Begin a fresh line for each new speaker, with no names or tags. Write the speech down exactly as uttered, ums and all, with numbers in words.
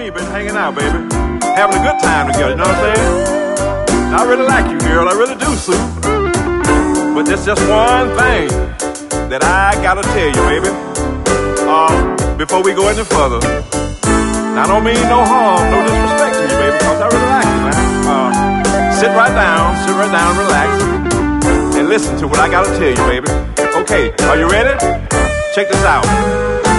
me, been hanging out, baby. Having a good time together, you know what I'm saying? I really like you, girl, I really do, Sue. But there's just one thing that I gotta tell you, baby. Uh, before we go any further. I don't mean no harm, no disrespect to you, baby, because I really like you, man. Uh, sit right down, sit right down, relax, and listen to what I gotta tell you, baby. Okay, are you ready? Check this out.